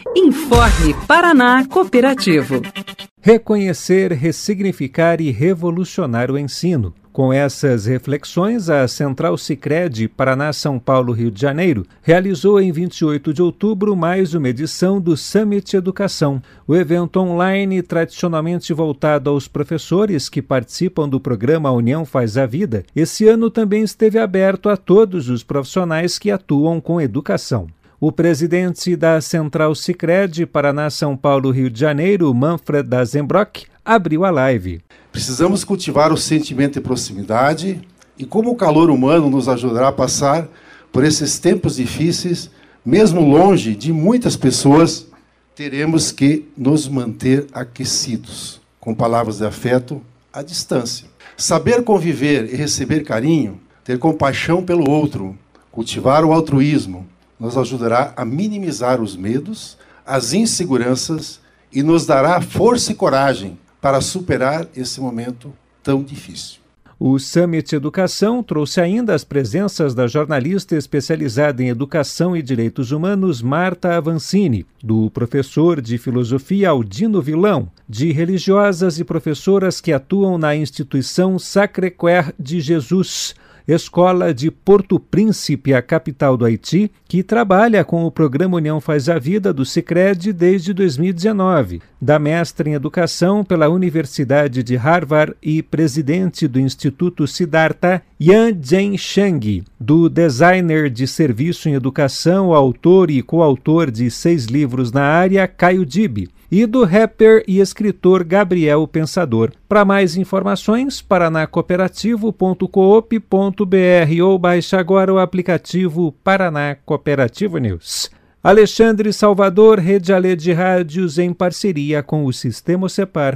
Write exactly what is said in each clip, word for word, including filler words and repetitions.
Informe Paraná Cooperativo. Reconhecer, ressignificar e revolucionar o ensino. Com essas reflexões, a Central Sicredi Paraná, São Paulo, Rio de Janeiro, realizou em vinte e oito de outubro mais uma edição do Summit Educação. O evento online, tradicionalmente voltado aos professores que participam do programa União Faz a Vida, esse ano também esteve aberto a todos os profissionais que atuam com educação. O presidente da Central Sicredi Paraná, São Paulo, Rio de Janeiro, Manfred Dazenbrock, abriu a live. Precisamos cultivar o sentimento de proximidade e como o calor humano nos ajudará a passar por esses tempos difíceis, mesmo longe de muitas pessoas, teremos que nos manter aquecidos, com palavras de afeto à distância. Saber conviver e receber carinho, ter compaixão pelo outro, cultivar o altruísmo, nos ajudará a minimizar os medos, as inseguranças e nos dará força e coragem para superar esse momento tão difícil. O Summit Educação trouxe ainda as presenças da jornalista especializada em educação e direitos humanos Marta Avancini, do professor de filosofia Aldino Vilão, de religiosas e professoras que atuam na instituição Sacré-Cœur de Jesus, escola de Porto Príncipe, a capital do Haiti, que trabalha com o programa União Faz a Vida do Sicredi desde dois mil e dezenove, da mestra em educação pela Universidade de Harvard e presidente do Instituto Siddhartha, Yan Zhensheng, do designer de serviço em educação, autor e coautor de seis livros na área, Caio Dib, e do rapper e escritor Gabriel Pensador. Para mais informações, paraná cooperativo ponto coop ponto br ou baixe agora o aplicativo Paraná Cooperativo News. Alexandre Salvador, Rede Alê de Rádios, em parceria com o Sistema Cepar.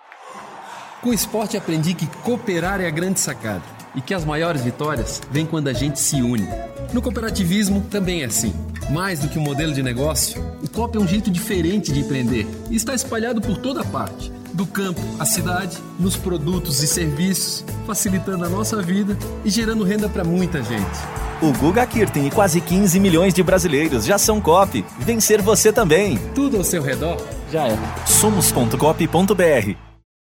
Com o esporte aprendi que cooperar é a grande sacada e que as maiores vitórias vêm quando a gente se une. No cooperativismo também é assim. Mais do que um modelo de negócio, o coop é um jeito diferente de empreender e está espalhado por toda parte, do campo à cidade, nos produtos e serviços, facilitando a nossa vida e gerando renda para muita gente. O Guga Kirten e quase quinze milhões de brasileiros já são coop. Vencer você também. Tudo ao seu redor já é. Somos ponto coop ponto br